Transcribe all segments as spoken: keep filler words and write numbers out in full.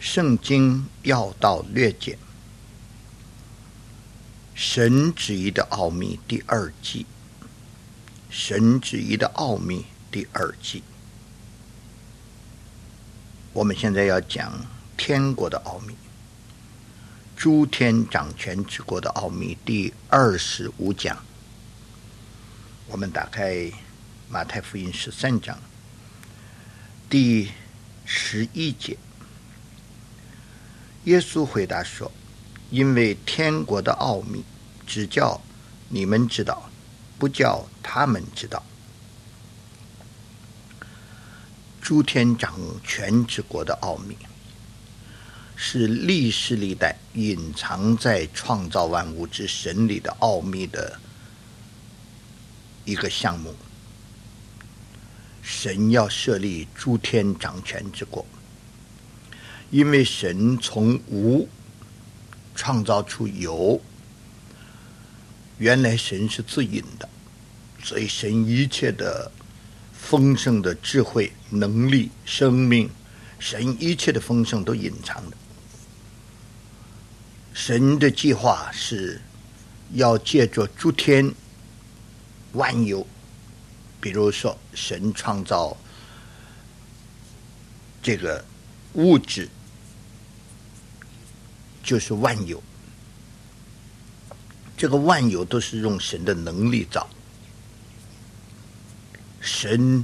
圣经要道略简，神旨意的奥秘第二季，神旨意的奥秘第二季。我们现在要讲天国的奥秘，诸天掌权之国的奥秘第二十五讲。我们打开马太福音十三章第十一节，耶稣回答说：因为天国的奥秘只叫你们知道，不叫他们知道。诸天掌权之国的奥秘是历世历代隐藏在创造万物之神里的奥秘的一个项目。神要设立诸天掌权之国，因为神从无创造出有，原来神是自隐的，所以神一切的丰盛的智慧、能力、生命，神一切的丰盛都隐藏的。神的计划是要借着诸天万有，比如说神创造这个物质就是万有，这个万有都是用神的能力造。神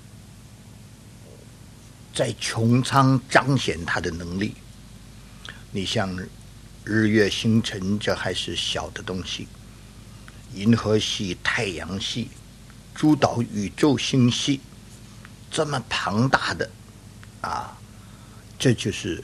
在穹苍彰显他的能力，你像日月星辰，这还是小的东西，银河系、太阳系、诸岛宇宙星系，这么庞大的啊，这就是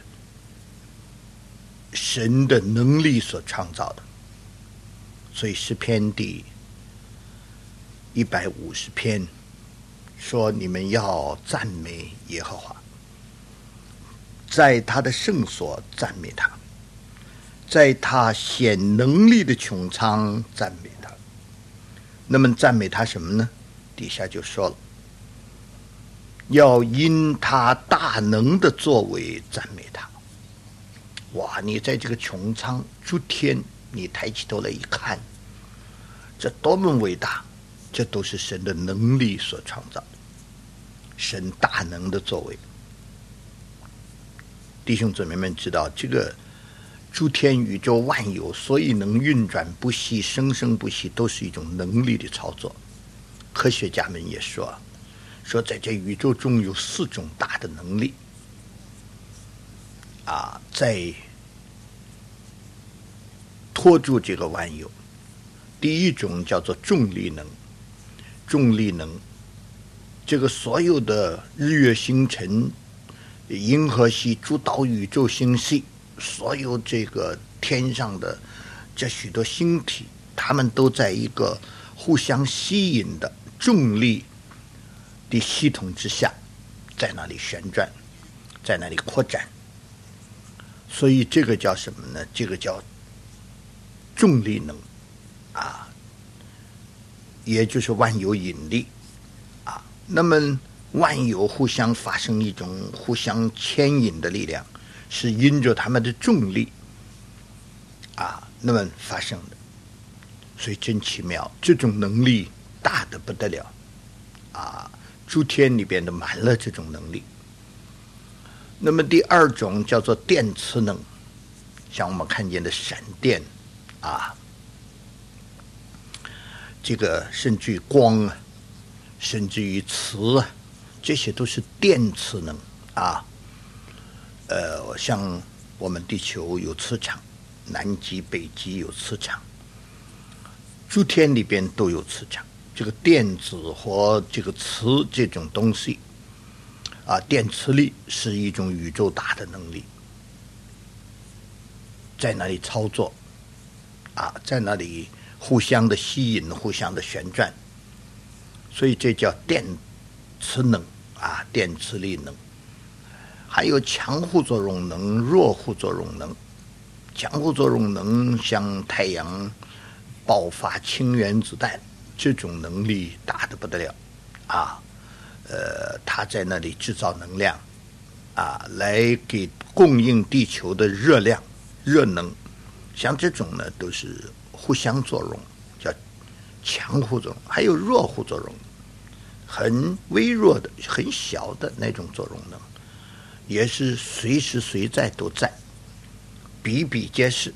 神的能力所创造的。所以诗篇第一百五十篇说：你们要赞美耶和华，在他的圣所赞美他，在他显能力的穹苍赞美他。那么赞美他什么呢？底下就说了，要因他大能的作为赞美他。哇，你在这个穹苍诸天，你抬起头来一看，这多么伟大，这都是神的能力所创造的，神大能的作为。弟兄姊妹们知道，这个诸天宇宙万有所以能运转不息、生生不息，都是一种能力的操作。科学家们也说说在这宇宙中有四种大的能力啊，在拖住这个万有。第一种叫做重力能，重力能，这个所有的日月星辰、银河系、诸岛宇宙星系，所有这个天上的这许多星体，它们都在一个互相吸引的重力的系统之下，在那里旋转，在那里扩展。所以这个叫什么呢？这个叫重力能啊，也就是万有引力啊。那么万有互相发生一种互相牵引的力量，是因着他们的重力啊，那么发生的。所以真奇妙，这种能力大得不得了啊！诸天里边都满了这种能力。那么第二种叫做电磁能，像我们看见的闪电啊，这个甚至于光啊，甚至于磁啊，这些都是电磁能啊。呃，像我们地球有磁场，南极、北极有磁场，诸天里边都有磁场。这个电子和这个磁这种东西啊，电磁力是一种宇宙大的能力，在那里操作啊，在那里互相的吸引，互相的旋转，所以这叫电磁能啊，电磁力能。还有强互作用能、弱互作用能。强互作用能像太阳爆发氢原子弹，这种能力大得不得了啊！呃，它在那里制造能量啊，来给供应地球的热量、热能，像这种呢都是互相作用，叫强互作用，还有弱互作用，很微弱的、很小的那种作用能，也是随时随在都在，比比皆是。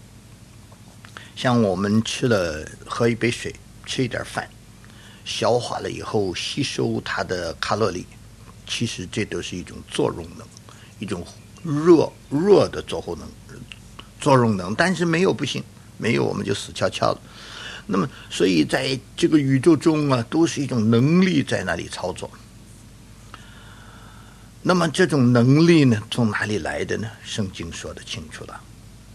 像我们吃了喝一杯水，吃一点饭，消化了以后吸收它的卡路里，其实这都是一种作用能，一种弱弱的作用能，作用能，但是没有不行，没有我们就死翘翘了。那么，所以在这个宇宙中啊，都是一种能力在那里操作。那么这种能力呢，从哪里来的呢？圣经说得清楚了。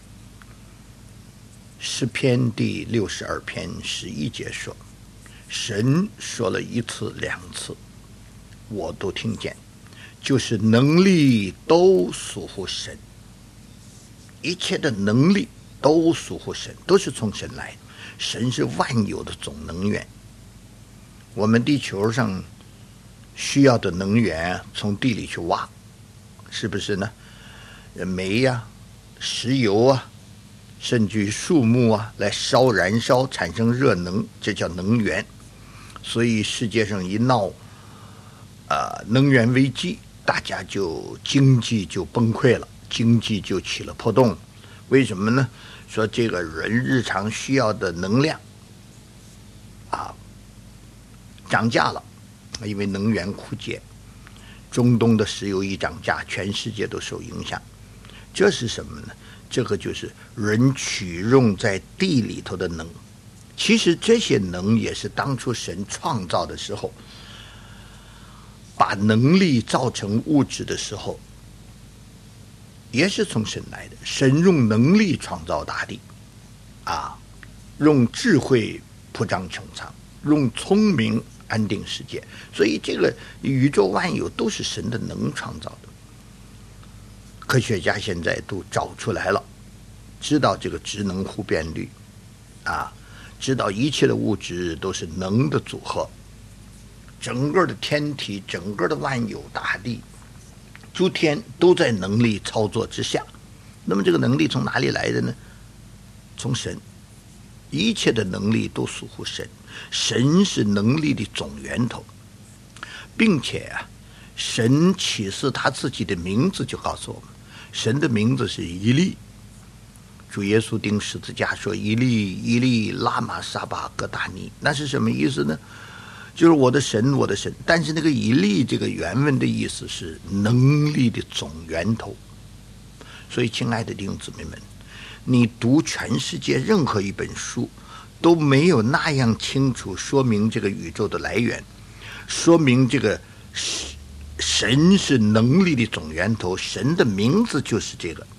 诗篇第六十二篇十一节说，神说了一次两次，我都听见，就是能力都属乎神，一切的能力都属乎神，都是从神来的。神是万有的总能源，我们地球上需要的能源从地里去挖，是不是呢？煤呀、啊、石油啊，甚至于树木啊，来烧燃烧产生热能，这叫能源。所以世界上一闹呃能源危机，大家就经济就崩溃了，经济就起了波动。为什么呢？说这个人日常需要的能量啊涨价了，因为能源枯竭，中东的石油一涨价，全世界都受影响。这是什么呢？这个就是人取用在地里头的能。其实这些能也是当初神创造的时候，把能力造成物质的时候，也是从神来的。神用能力创造大地，啊，用智慧铺张穹苍，用聪明安定世界。所以这个宇宙万有都是神的能创造的。科学家现在都找出来了，知道这个质能互变律，啊，知道一切的物质都是能的组合，整个的天体，整个的万有大地，诸天都在能力操作之下。那么这个能力从哪里来的呢？从神，一切的能力都属乎神，神是能力的总源头，并且啊，神启示他自己的名字，就告诉我们，神的名字是以利。主耶稣钉十字架说：“以利，以利，拉玛撒巴各大尼。”那是什么意思呢？就是我的神，我的神。但是那个以利这个原文的意思是能力的总源头。所以，亲爱的弟兄姊妹们，你读全世界任何一本书，都没有那样清楚说明这个宇宙的来源，说明这个神是能力的总源头，神的名字就是这个。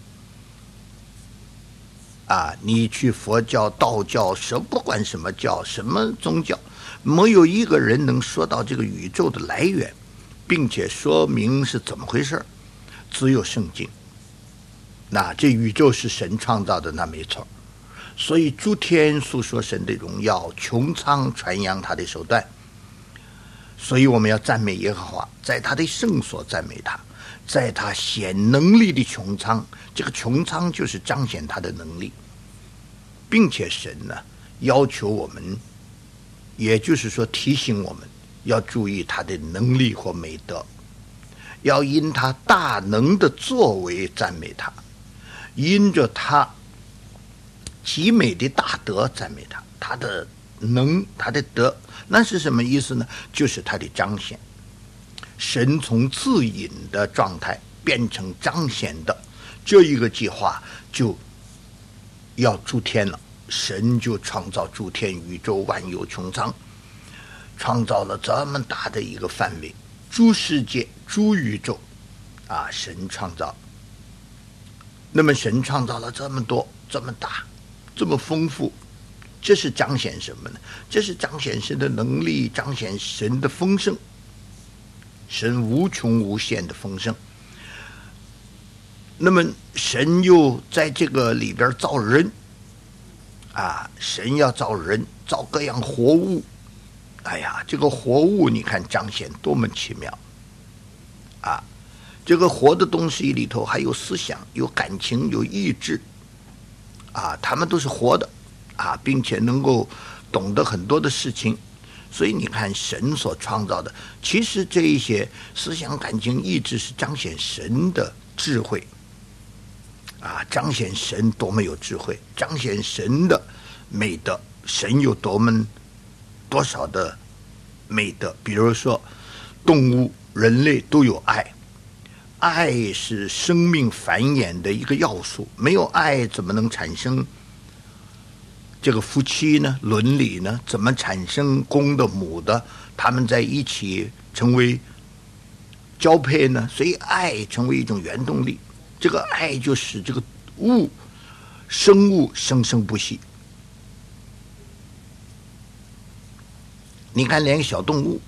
啊，你去佛教、道教，什不管什么教、什么宗教，没有一个人能说到这个宇宙的来源，并且说明是怎么回事，只有圣经。那这宇宙是神创造的，那没错。所以诸天诉说神的荣耀，穹苍传扬他的手段。所以我们要赞美耶和华，在他的圣所赞美他，在他显能力的穹苍，这个穹苍就是彰显他的能力，并且神呢要求我们，也就是说提醒我们要注意他的能力或美德，要因他大能的作为赞美他，因着他极美的大德赞美他，他的能，他的德，那是什么意思呢？就是他的彰显。神从自隐的状态变成彰显的这一个计划，就要诸天了。神就创造诸天，宇宙万有穹苍，创造了这么大的一个范围，诸世界、诸宇宙啊，神创造。那么神创造了这么多、这么大、这么丰富，这是彰显什么呢？这是彰显神的能力，彰显神的丰盛，神无穷无限的丰盛。那么神又在这个里边造人啊，神要造人，造各样活物。哎呀，这个活物你看彰显多么奇妙啊！ 这个活的东西里头还有思想、有感情、有意志，啊，他们都是活的，啊，并且能够懂得很多的事情。所以你看，神所创造的，其实这一些思想、感情、意志是彰显神的智慧，啊，彰显神多么有智慧，彰显神的美德，神有多么多少的美德。比如说，动物、人类都有爱。爱是生命繁衍的一个要素，没有爱怎么能产生这个夫妻呢？伦理呢？怎么产生公的母的？他们在一起成为交配呢？所以爱成为一种原动力，这个爱就使这个物生物生生不息。你看，连小动物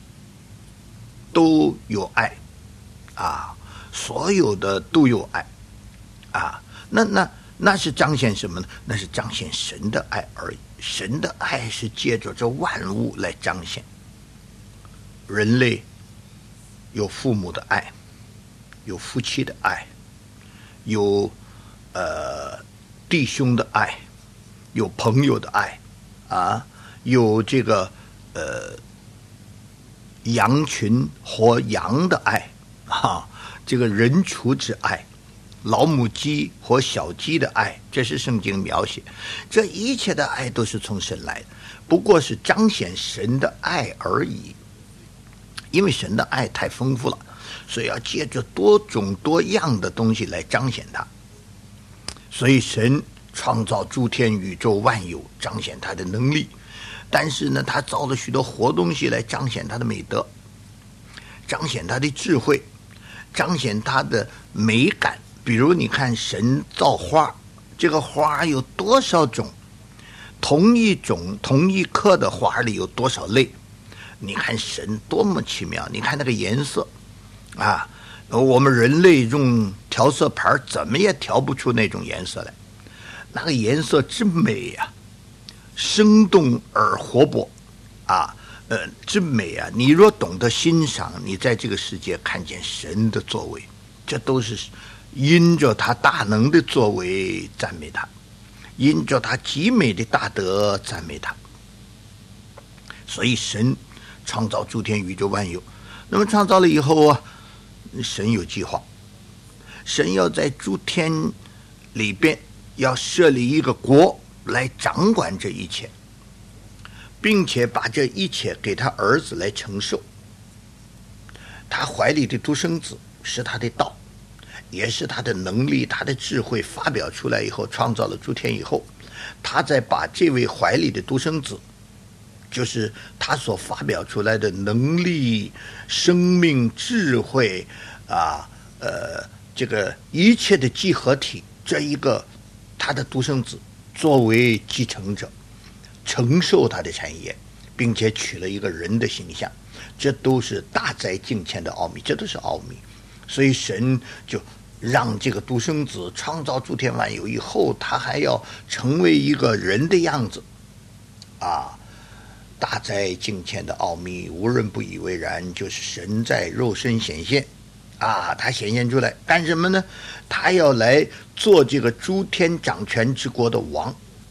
都有爱啊。所有的都有爱，啊，那那那是彰显什么呢？那是彰显神的爱而已。神的爱是借着这万物来彰显。人类有父母的爱，有夫妻的爱，有呃弟兄的爱，有朋友的爱，啊，有这个呃羊群和羊的爱，啊。这个人畜之爱，老母鸡和小鸡的爱，这是圣经描写。这一切的爱都是从神来的，不过是彰显神的爱而已。因为神的爱太丰富了，所以要借着多种多样的东西来彰显它。所以神创造诸天宇宙万有，彰显他的能力。但是呢，他造了许多活东西来彰显他的美德，彰显他的智慧，彰显它的美感。比如你看神造花，这个花有多少种，同一种同一棵的花里有多少类，你看神多么奇妙。你看那个颜色啊，我们人类用调色盘怎么也调不出那种颜色来，那个颜色之美啊，生动而活泼啊，呃，之美啊！你若懂得欣赏，你在这个世界看见神的作为，这都是因着他大能的作为赞美他，因着他极美的大德赞美他。所以神创造诸天宇宙万有，那么创造了以后啊，神有计划，神要在诸天里边要设立一个国来掌管这一切，并且把这一切给他儿子来承受。他怀里的独生子是他的道，也是他的能力，他的智慧发表出来以后，创造了诸天以后，他再把这位怀里的独生子，就是他所发表出来的能力、生命、智慧啊，呃，这个一切的集合体，这一个他的独生子作为继承者，承受他的产业，并且取了一个人的形象，这都是大哉敬虔的奥秘，这都是奥秘。所以神就让这个独生子创造诸天万有以后，他还要成为一个人的样子啊！大哉敬虔的奥秘，无人不以为然，就是神在肉身显现啊！他显现出来干什么呢？他要来做这个诸天掌权之国的王。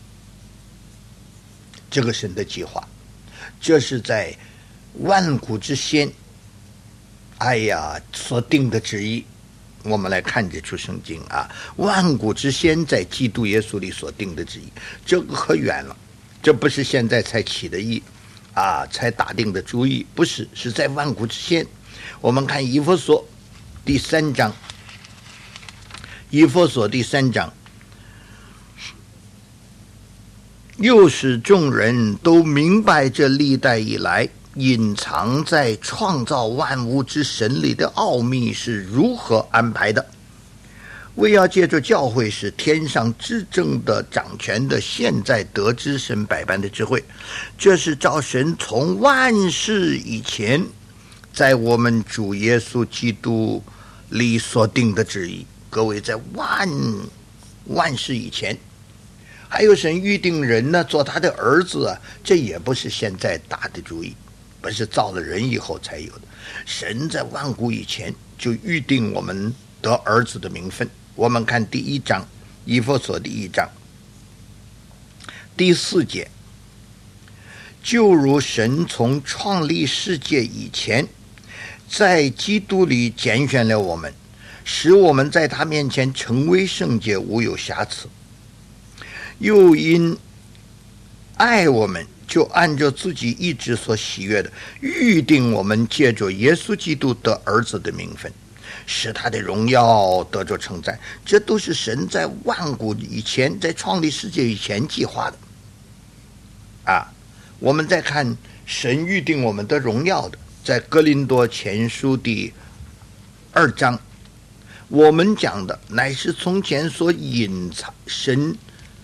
这个神的计划，这是在万古之先，哎呀所定的旨意。我们来看这出圣经啊，万古之先在基督耶稣里所定的旨意，这个可远了，这不是现在才起的意啊，才打定的主意，不是，是在万古之先。我们看以弗所第三章，以弗所第三章，又使众人都明白这历代以来隐藏在创造万物之神里的奥秘是如何安排的，为要借着教会使天上至正的掌权的现在得知神百般的智慧，这是照神从万事以前在我们主耶稣基督里所定的旨意。各位，在万万事以前，还有神预定人呢做他的儿子啊，这也不是现在打的主意，不是造了人以后才有的。神在万古以前就预定我们得儿子的名分。我们看第一章，以弗所第一章第四节，就如神从创立世界以前，在基督里拣选了我们，使我们在他面前成为圣洁，无有瑕疵。又因爱我们，就按照自己意志所喜悦的，预定我们借着耶稣基督得儿子的名分，使他的荣耀得着称赞。这都是神在万古以前，在创立世界以前计划的啊。我们再看神预定我们的荣耀的，在哥林多前书第二章，我们讲的乃是从前所隐藏神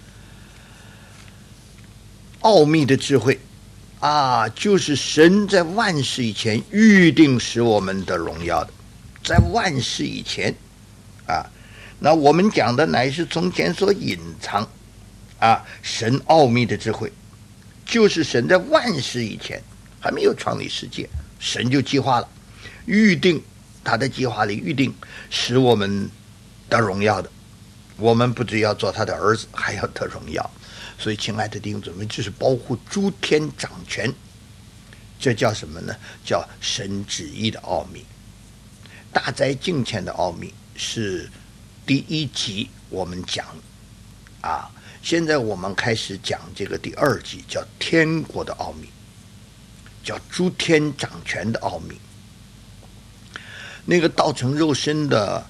奥秘的智慧啊，就是神在万事以前预定使我们的荣耀的，在万事以前啊，那我们讲的乃是从前所隐藏啊，神奥秘的智慧，就是神在万事以前还没有创立世界，神就计划了，预定他的计划里预定使我们得荣耀的，我们不只要做他的儿子，还要得荣耀。所以亲爱的弟兄姊妹，这是包括诸天掌权，这叫什么呢？叫神旨意的奥秘。大灾敬虔的奥秘是第一集我们讲啊，现在我们开始讲这个第二集，叫天国的奥秘，叫诸天掌权的奥秘。那个道成肉身的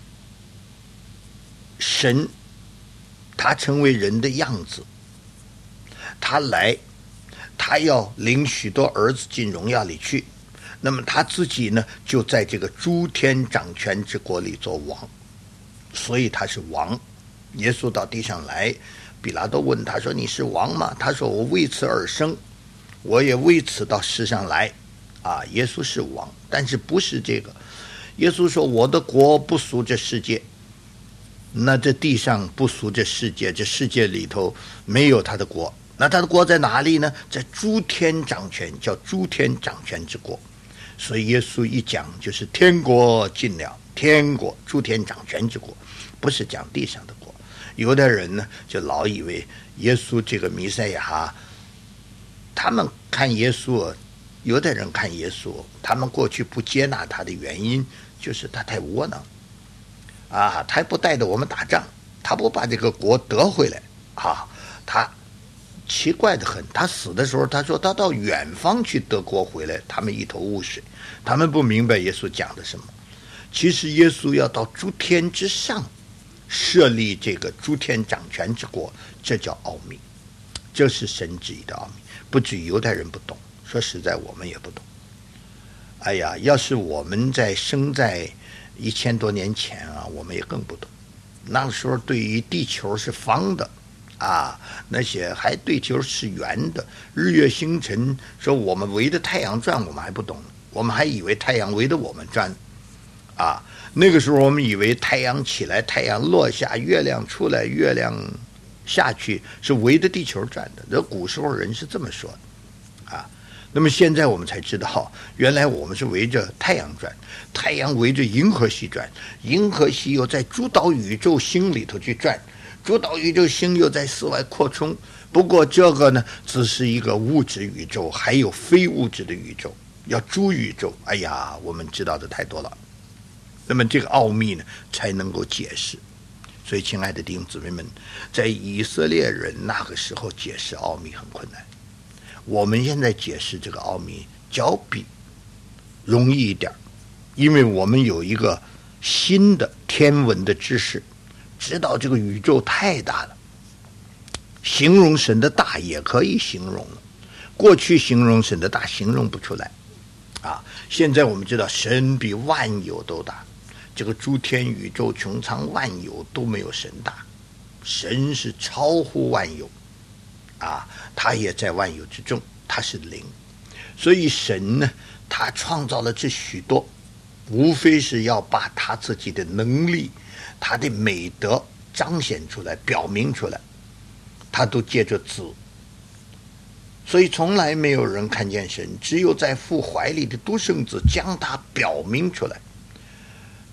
神，他成为人的样子，他来，他要领许多儿子进荣耀里去，那么他自己呢，就在这个诸天掌权之国里做王，所以他是王。耶稣到地上来，比拉多问他说：“你是王吗？”他说：“我为此而生，我也为此到世上来。”啊，耶稣是王，但是不是这个。耶稣说：“我的国不属这世界。”那这地上不属这世界，这世界里头没有他的国。那他的国在哪里呢？在诸天掌权，叫诸天掌权之国。所以耶稣一讲就是天国近了，天国诸天掌权之国，不是讲地上的国。有的人呢就老以为耶稣这个弥赛亚，他们看耶稣，有的人看耶稣，他们过去不接纳他的原因就是他太窝囊啊，他不带着我们打仗，他不把这个国得回来啊，他奇怪的很。他死的时候他说他到远方去得国回来，他们一头雾水，他们不明白耶稣讲的什么。其实耶稣要到诸天之上设立这个诸天掌权之国，这叫奥秘，这是神旨意的奥秘。不止犹太人不懂，说实在我们也不懂。哎呀，要是我们在生在一千多年前啊，我们也更不懂。那个时候对于地球是方的啊，那些还地球是圆的，日月星辰说我们围着太阳转，我们还不懂，我们还以为太阳围着我们转啊。那个时候我们以为太阳起来，太阳落下，月亮出来，月亮下去，是围着地球转的。这古时候人是这么说的啊。那么现在我们才知道，原来我们是围着太阳转，太阳围着银河系转，银河系又在诸岛宇宙星里头去转，诸岛宇宙星又在四外扩充。不过这个呢，只是一个物质宇宙，还有非物质的宇宙，要诸宇宙。哎呀，我们知道的太多了。那么这个奥秘呢，才能够解释。所以，亲爱的弟兄姊妹们，在以色列人那个时候解释奥秘很困难。我们现在解释这个奥秘较比容易一点，因为我们有一个新的天文的知识，知道这个宇宙太大了，形容神的大也可以形容了。过去形容神的大形容不出来啊，现在我们知道神比万有都大，这个诸天宇宙穹苍万有都没有神大，神是超乎万有啊，他也在万有之中，他是灵。所以神呢，他创造了这许多，无非是要把他自己的能力，他的美德彰显出来，表明出来，他都借着子。所以从来没有人看见神，只有在父怀里的独生子将他表明出来。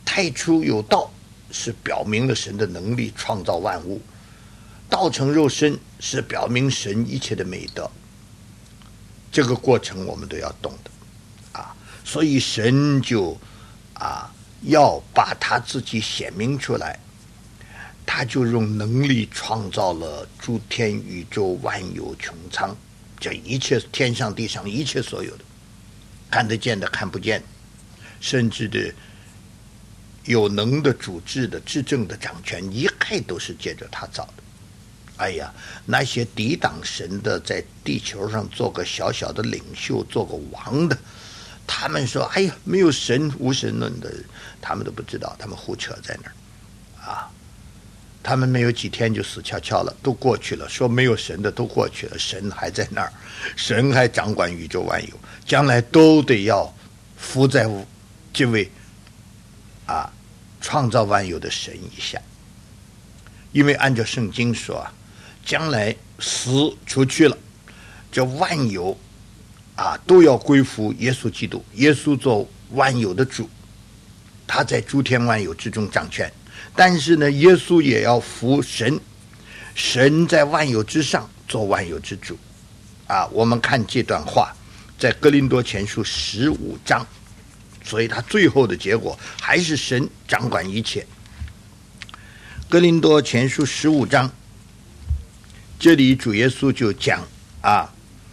太初有道是表明了神的能力创造万物，道成肉身是表明神一切的美德。这个过程我们都要懂的啊，所以神就啊要把他自己显明出来，他就用能力创造了诸天宇宙万有穹苍，这一切天上地上一切所有的，看得见的看不见，甚至的有能的主治的执政的掌权，一概都是借着他造的。哎呀，那些抵挡神的，在地球上做个小小的领袖，做个王的，他们说哎呀没有神，无神论的，他们都不知道，他们胡扯在那儿啊。他们没有几天就死翘翘了，都过去了。说没有神的都过去了，神还在那儿，神还掌管宇宙万有，将来都得要服在这位啊创造万有的神以下。因为按照圣经说啊，将来死出去了，这万有啊都要归服耶稣基督，耶稣做万有的主，他在诸天万有之中掌权。但是呢，耶稣也要服神，神在万有之上做万有之主啊。我们看这段话在哥林多前书十五章，所以他最后的结果还是神掌管一切。哥林多前书十五章，这里主耶稣就讲啊，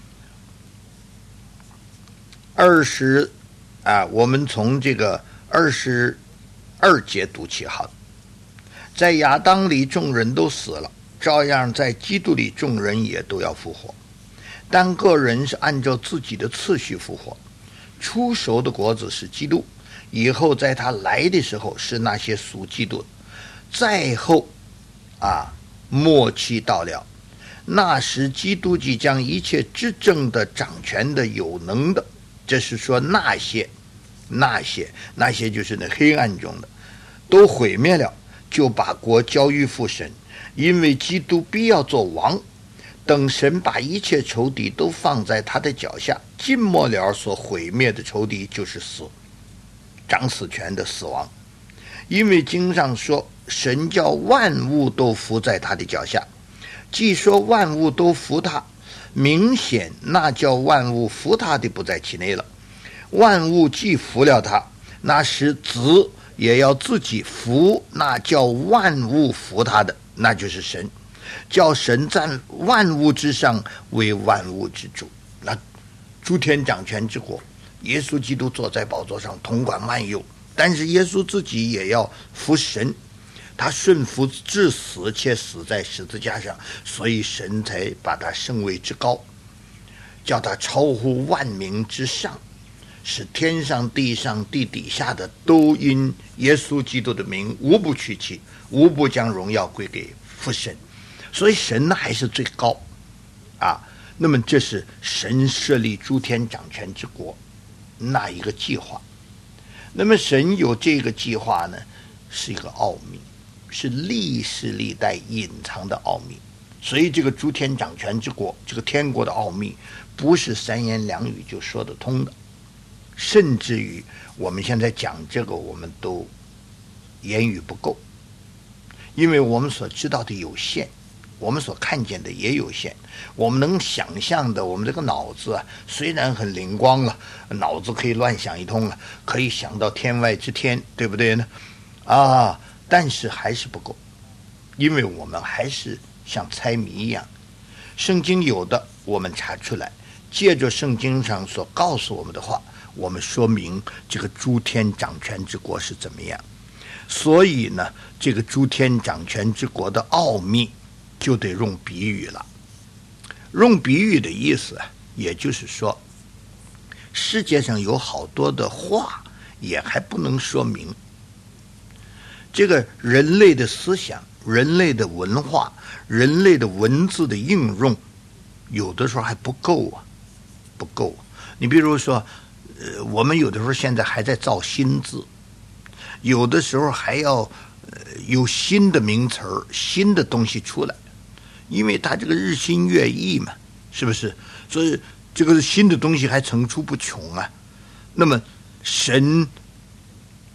二十啊，我们从这个二十二节读起好了。在亚当里众人都死了，照样在基督里众人也都要复活，但个人是按照自己的次序复活。初熟的果子是基督，以后在他来的时候是那些属基督的，再后啊末期到了，那时基督即将一切执政的、掌权的、有能的，这是说那些那些那些就是那黑暗中的都毁灭了，就把国交于父神，因为基督必要做王，等神把一切仇敌都放在他的脚下。尽末了所毁灭的仇敌就是死，掌死权的死亡。因为经上说，神叫万物都服在他的脚下。既说万物都服他，明显那叫万物服他的不在其内了。万物既服了他，那时子也要自己服那叫万物服他的，那就是神，叫神在万物之上为万物之主。那诸天掌权之国，耶稣基督坐在宝座上统管万有，但是耶稣自己也要服神，他顺服至死，且死在十字架上，所以神才把他升为至高，叫他超乎万名之上，使天上地上地底下的都因耶稣基督的名无不屈膝，无不将荣耀归给父神。所以神呢还是最高啊。那么这是神设立诸天掌权之国那一个计划。那么神有这个计划呢，是一个奥秘，是历世历代隐藏的奥秘。所以这个诸天掌权之国，这个天国的奥秘，不是三言两语就说得通的。甚至于我们现在讲这个，我们都言语不够，因为我们所知道的有限，我们所看见的也有限，我们能想象的，我们这个脑子啊，虽然很灵光了，脑子可以乱想一通了，可以想到天外之天，对不对呢？啊，但是还是不够，因为我们还是像猜谜一样，圣经有的我们查出来，借着圣经上所告诉我们的话，我们说明这个诸天掌权之国是怎么样。所以呢，这个诸天掌权之国的奥秘就得用比喻了。用比喻的意思，也就是说，世界上有好多的话也还不能说明。这个人类的思想、人类的文化、人类的文字的应用，有的时候还不够啊，不够。你比如说，呃，我们有的时候现在还在造新字，有的时候还要呃有新的名词儿、新的东西出来，因为它这个日新月异嘛，是不是？所以这个新的东西还层出不穷啊。那么神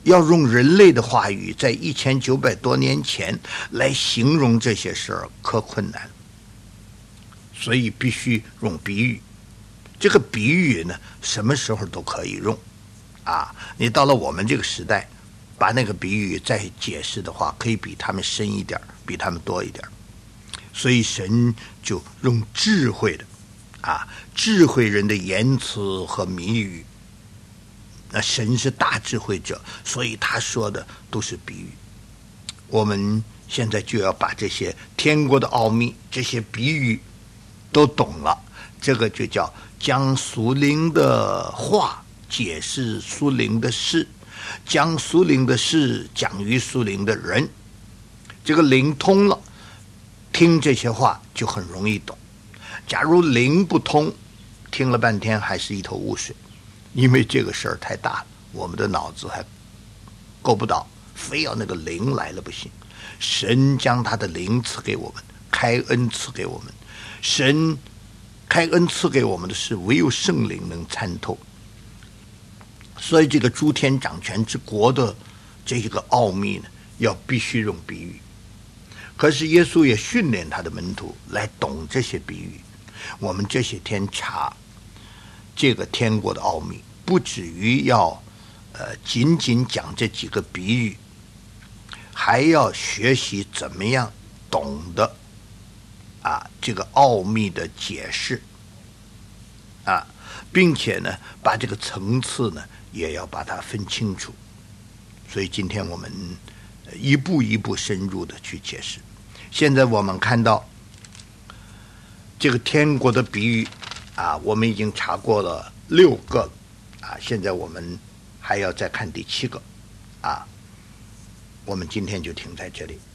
要用人类的话语，在一千九百多年前来形容这些事儿，可困难，所以必须用比喻。这个比喻呢，什么时候都可以用啊！你到了我们这个时代，把那个比喻再解释的话，可以比他们深一点，比他们多一点。所以神就用智慧的啊，智慧人的言辞和谜语。那神是大智慧者，所以他说的都是比喻。我们现在就要把这些天国的奥秘，这些比喻都懂了，这个就叫将属灵的话解释属灵的事，将属灵的事讲于属灵的人。这个灵通了，听这些话就很容易懂。假如灵不通，听了半天还是一头雾水，因为这个事儿太大了，我们的脑子还够不到，非要那个灵来了不行。神将他的灵赐给我们，开恩赐给我们。神开恩赐给我们的是唯有圣灵能参透。所以这个诸天掌权之国的这个奥秘呢，要必须用比喻。可是耶稣也训练他的门徒来懂这些比喻。我们这些天查这个天国的奥秘，不止于要呃仅仅讲这几个比喻，还要学习怎么样懂得啊这个奥秘的解释啊，并且呢把这个层次呢也要把它分清楚。所以今天我们一步一步深入的去解释。现在我们看到这个天国的比喻啊，我们已经查过了六个了啊，现在我们还要再看第七个啊，我们今天就停在这里。